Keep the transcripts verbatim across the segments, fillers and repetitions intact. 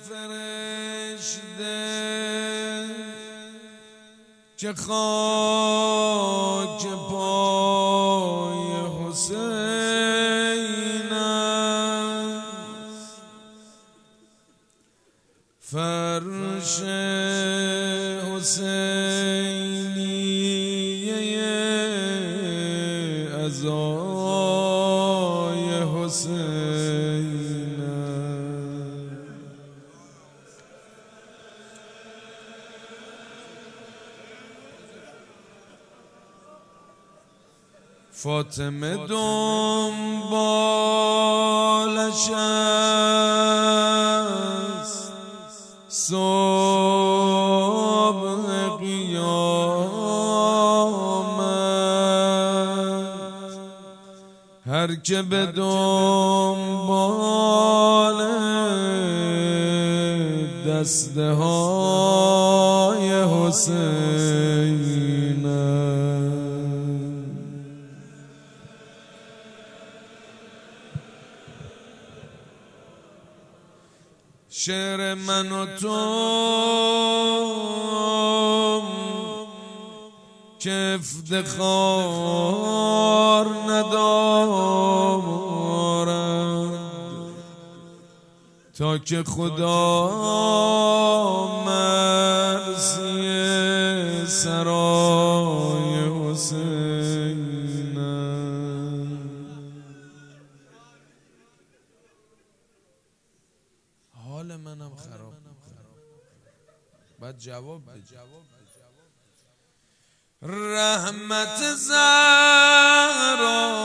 فرشته که خاک پای حسین است، فرش حسینیه عزای حسین است. فاطمه دنبالش است صبح قیامت، هر که به دنبال دسته های حسین است. شعر من و تو که افتخار ندارد تا که خدا مرسی سرای حسین است. حال منم خراب بعد جواب بده. رحمت زهرا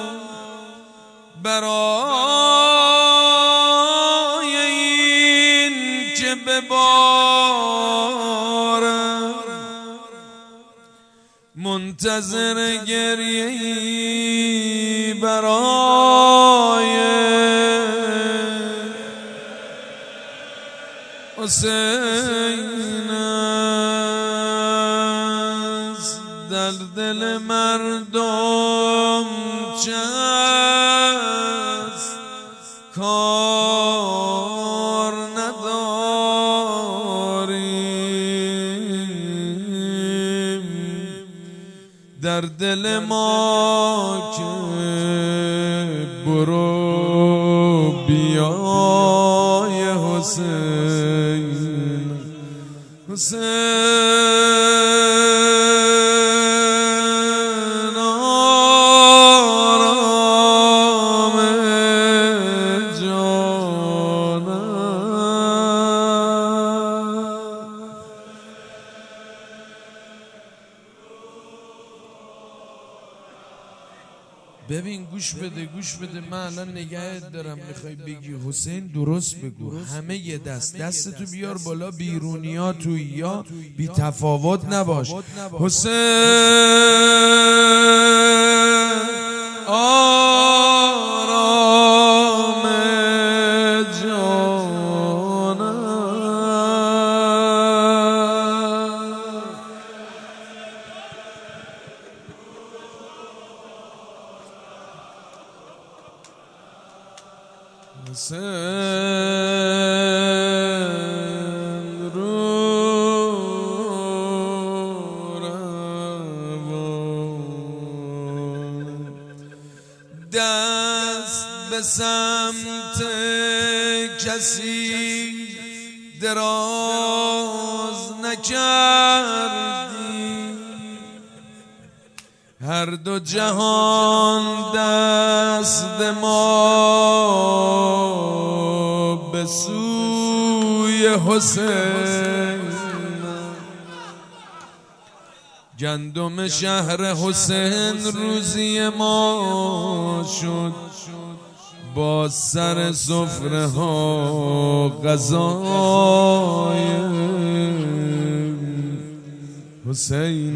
برای این که ببارم، منتظر گریه‌ای برای حسین است. در دل مردم چست کار نداریم، در دل ما که برو بیای حسین حسین آرام جانم. ببین گوش بده گوش بده، من الان نگهت دارم، میخوای بگی حسین درست بگو، همه یه دست دستتو بیار بالا، بیرونیا توی یا بی تفاوت نباش. حسین آرام جانم. حسین رو روان، دست به سمت کسی دراز نکردی، هر دو جهان دست ما به سوی حسین. گندم شهر حسین روزی ما شد، با سر سفره ها غذای حسین.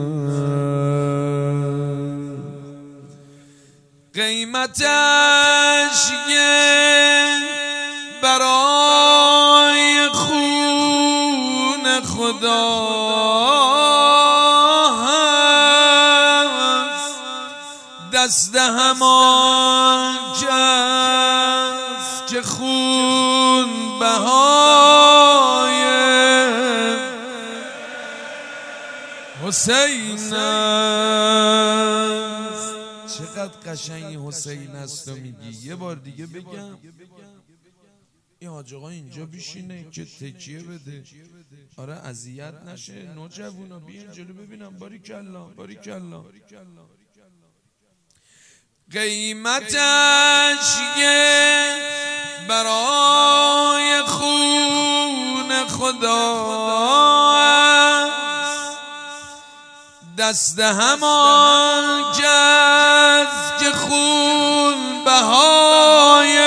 قیمتش یه برای خون خدا هست، دست همان کس که خون بهای حسین است. چقدر قشنگی حسین است و میگی. یه بار دیگه بگم این حاج آقا اینجا بشینه که تکیه بده، آره اذیت نشه. نوجوانا بیان جلو ببینم. باریکلا باریکلا. قیمتش یه برای خون خدا است، دست همان کس که خون بهای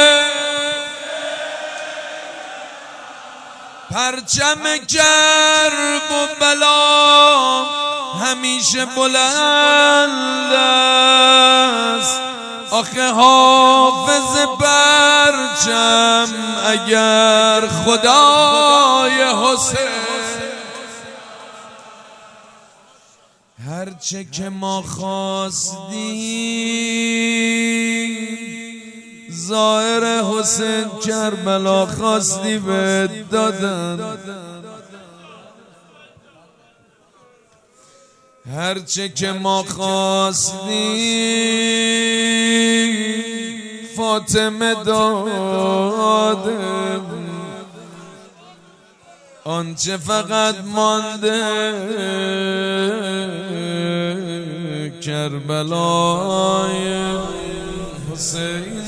پرچم کرب و بلا همیشه بلند است. آخه حافظ پرچم اگر خدای حسین، هرچه که ما خواستیم ظاهر حسین کربلا خواستی به دادن. هرچه که ما خواستیم فاطمه داده، آنچه فقط مانده کربلای حسین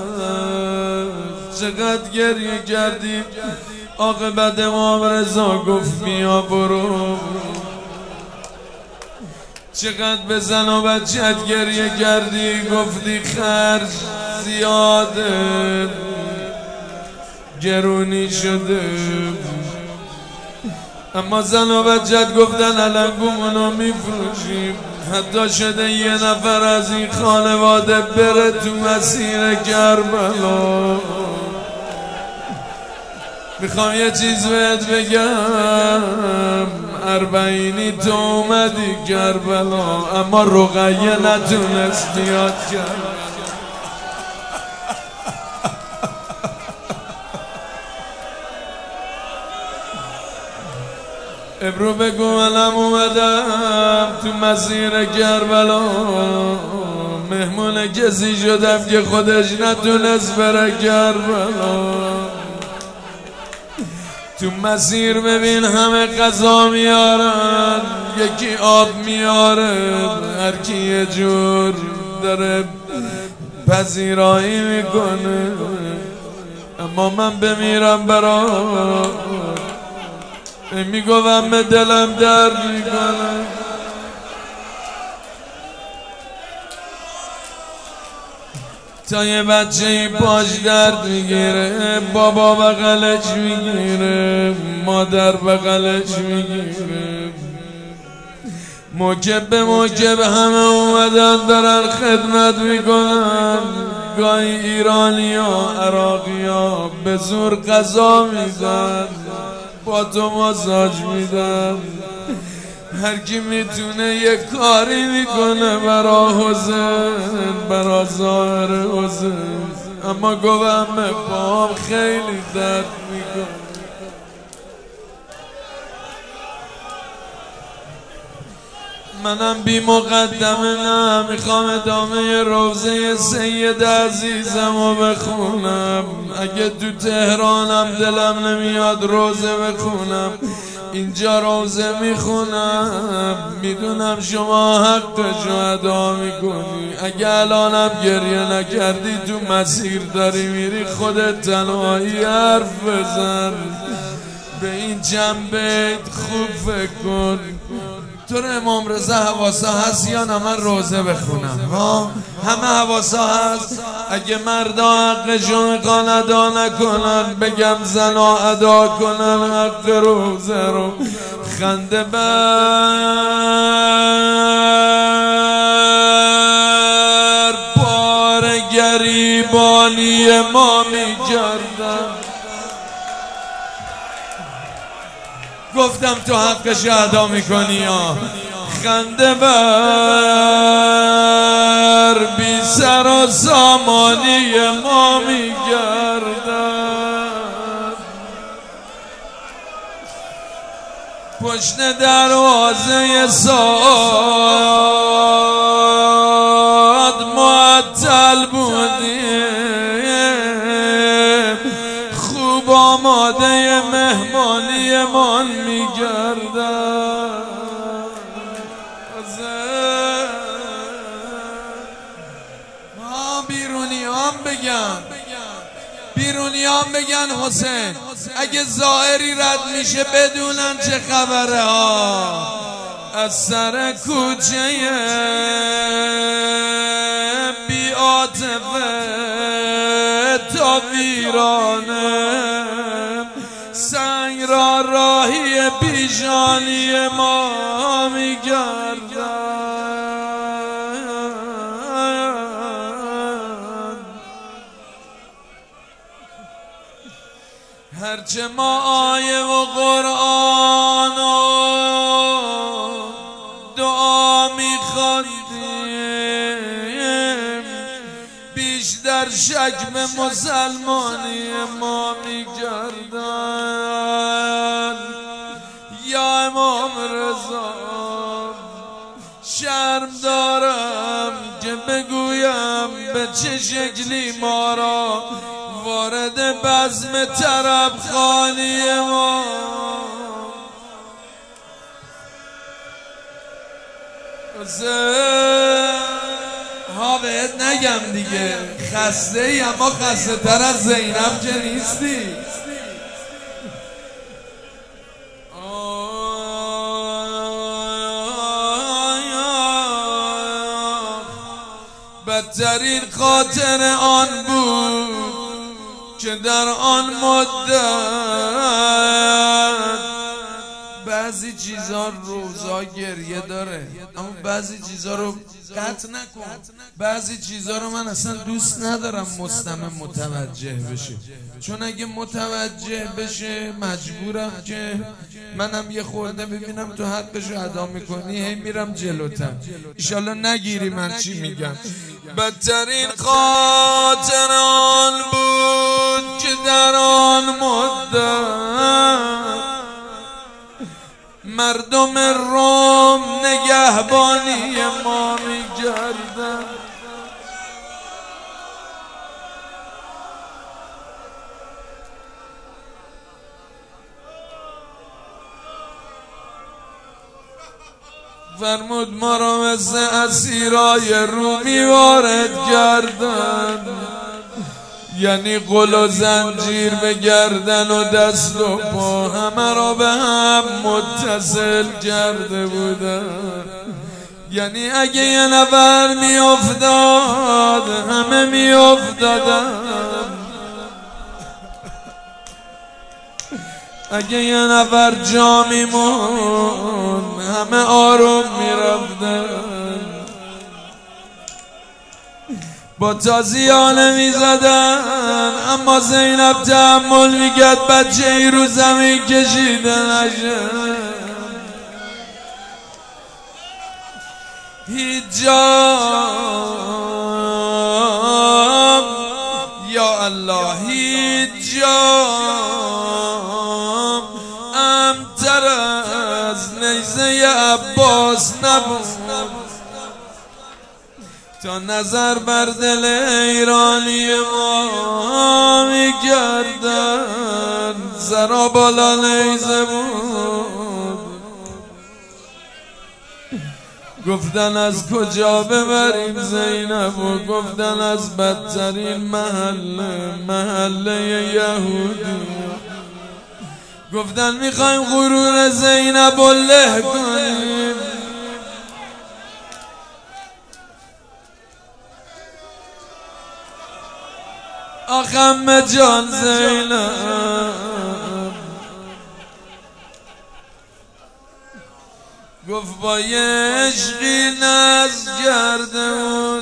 است. چقدر گریه کردیم عاقبت امام رضا گفت بیا برو. چقدر به زن و بچت گریه کردی گفتی خرج زیاده گرونی شده، اما زن و بچت گفتن الانگومونو میفروشیم. حتی شده یه نفر از این خانواده بره تو مسیر کربلا. میخوام یه چیز بهت بگم، اربعینی تو اومدی کربلا اما رقیه نتونست بیاد کربلا. ابرو بگو منم اومدم تو مسیر کربلا، مهمون کسی شدم که خودش نتونست بره کربلا. تو مسیر ببین همه غذا میارن، یکی آب میاره، هر کی یه جور داره پذیرایی میکنه، اما من بمیرم برات میگویم به دلم درد میکنه. تا یه بچه ای پاش درد میگیره، بابا بغلش میگیره، مادر بغلش میگیره، موکب به موکب همه اومدن دارن خدمت میکنن. گاهی ایرانی ها عراقی ها به زور غذا میدن، با تو ماساژ میدن، هر کی میتونه یه کاری میکنه برا حسین، برا ظاهر حسین، اما گوهم پام خیلی درد میکنه. منم بی مقدمه نه، میخوام ادامه روزه سید عزیزم رو بخونم. اگه تو تهرانم دلم نمیاد روزه بخونم، اینجا روزه میخونم. میدونم شما حقشو ادا میکنی، اگه الانم گریه نکردی تو مسیر داری میری خودت تنهایی حرف بزن. به این جنبه خوب فکر کن. تو امام رضا حواسا هست یا نه من روزه بخونم؟ ها همه حواسا هست. اگه مردا حقشون میخوان ادا نکنن، بگم زنا ادا کنن حق روزه رو. خنده بر بار گریبانی ما میکردن. گفتم تو حقش ادا میکنی ها. خنده بر بی سر و سامانی ما میگرد. گشنه دروازه ساد معطل بودیم، خوب آماده مهمانی من میگردن. بیرونیان بگن بیرونیان بگن حسین اگه ظاهری رد میشه بدونن چه خبره ها. از سر کوچه بی عاطفه تا ویرانه، سنگ را راهی پیشانی ما میگردن. هرچه ما آیه و قرآن و دعا میخواندیم، بیشتر شک به مسلمانی ما میکردن. یا امام رضا شرم دارم که بگویم به چه شکلی ما را وارد بزم طرب خانی ما. ها بهت نگم دیگه خسته ای، اما خسته تر از زینب که نیستی. بدترین خاطر آن بود که در آن مدت بعضی چیزا روزا گریه داره، اما بعضی چیزا رو قطع نکن. بعضی چیزا رو من اصلا دوست ندارم مستمع متوجه بشه، چون اگه متوجه بشه مجبورم که منم یه خورده ببینم تو حقشو ادا میکنی، هی میرم جلوتر. ایشالله نگیری من چی میگم. بدترین خاطر آن بود که در آن مدت مردم روم نگهبانی ما می‌کردند. فرمود ما را مثل اسیرای رومی وارد کردند، یعنی قل و زنجیر به گردن و دست و پا همه را به هم متصل کرده بودند. یعنی اگه یه نفر می افتاد همه می افتادن، اگه یه نفر جا می مون همه آروم می رفتن. با تازیانه می زدن، اما زینب تحمل می کرد بچه ای رو زمین کشیده نشه. هیچ جا یا الله هیچ جا امتر از نیزه عباس نبود تا نظر بر دل ایرانی ما می‌کردن. زرا بالا نیزه بود، گفتن از کجا ببریم زینب و گفتن از بدترین محله محله یهودی. گفتن میخوایم غرور زینب و له کنیم. آخم جان زینب گفت با یه عشقی نز کرده بود،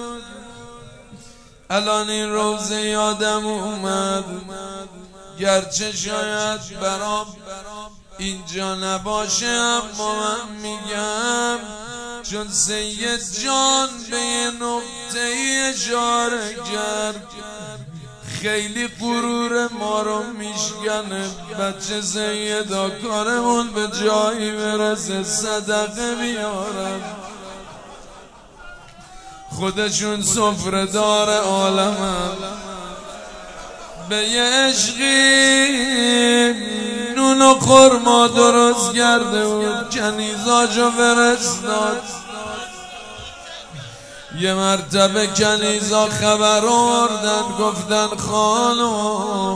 الان این روزه یادم اومد، گرچه شاید برام اینجا نباشه اما من میگم، چون سید جان به یه نقطه اشاره کرد خیلی غرور ما رو میشکنه. بچه سیدا کارمون به جایی برسه صدقه میارن، خودشون سفره دار عالمن. به یه عشقی نون و خرما درست کرده بود، کنیزاشو فرستاد. یه مرتبه کنیزا خبر آوردن، گفتن خانم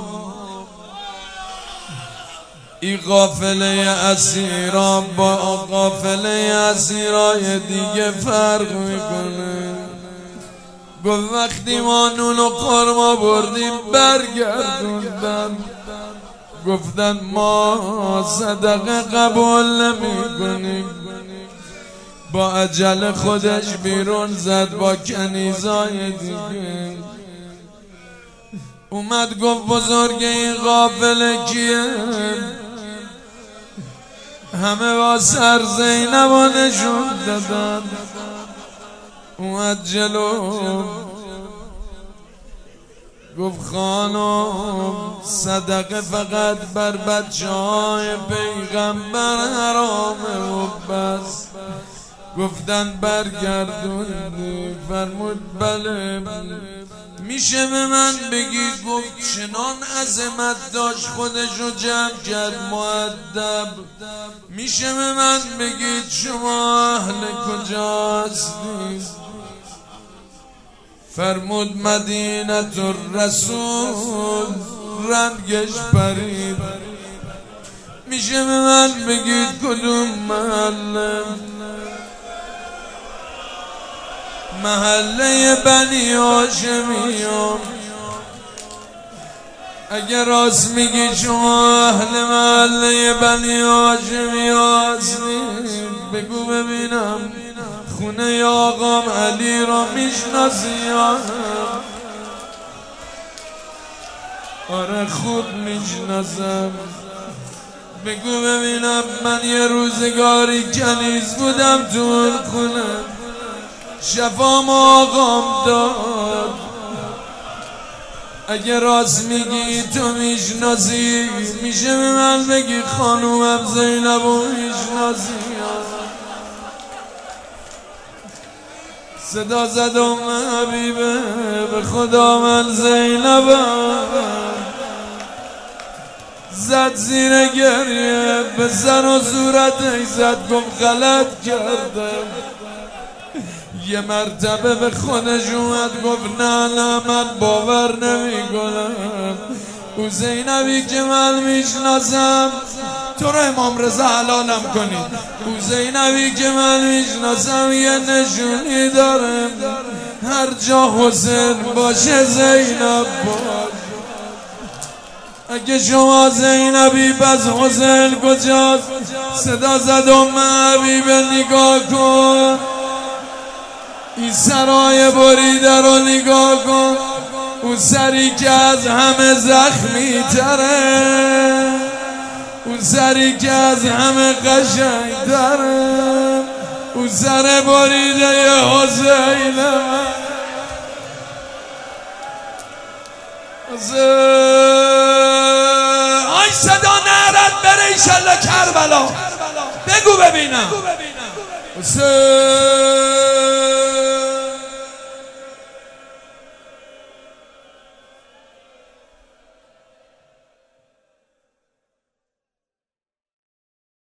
این قافله اسیرا با قافله اسیرای دیگه فرق میکنه. گفت وقتی ما نون و خرما بردیم برگردوندن، گفتن ما صدقه قبول نمی کنیم. با عجل خودش بیرون زد با کنیزای دیگه. اومد گفت بزرگ این قافله کیه؟ همه با سر زینب و نشون دادن. اومد جلو گفت خانم صدقه فقط بر بچه های پیغمبر حرامه و بس. گفتن برگردوندی؟ فرمود بله. میشه به من بگی؟ گفت چنان عظمت داشت خودشو جمع کرد مؤدب. میشه به من بگید شما اهل کجاستید؟ فرمود مدینه الرسول. رنگش پرید. میشه به من بگید کدوم محله؟ محله بنی هاشمیام. اگر راست میگی شما اهل محله بنی هاشمی هستید، بگو ببینم خونه آقام علی را میشناسی یا نه؟ آره خوب میشناسم. بگو ببینم من یه روزگاری کنیز بودم تو اون خونه، شفام آقام داد. اگه راست میگی تو میشناسی، میشه به من بگی خانومم زینب و میشناسی؟ صدا زد ام حبیبه به خدا من زینبم. زد زیر گریه به سر و صورتش زد، گفت غلط کردم. یه مرتبه به خودش اومد گفت نه نه من باور نمی کنم. او زینبی که من میشناسم، تو رو امام رضا حلالم کنید. او زینبی که من میشناسم یه نشونی داره، هر جا حسین باشه زینب باش. اگه شما زینبی پس حسین کجاست؟ صدا زد ام حبیبه نگاه کن، این سرای بریده رو نگاه کن. اون سری که از همه زخمی تره، اون سری که از همه قشنگ تره، اون سر بریده ی حسین. آی صدا نهرت بره ایشالله کربلا. بگو ببینم حسین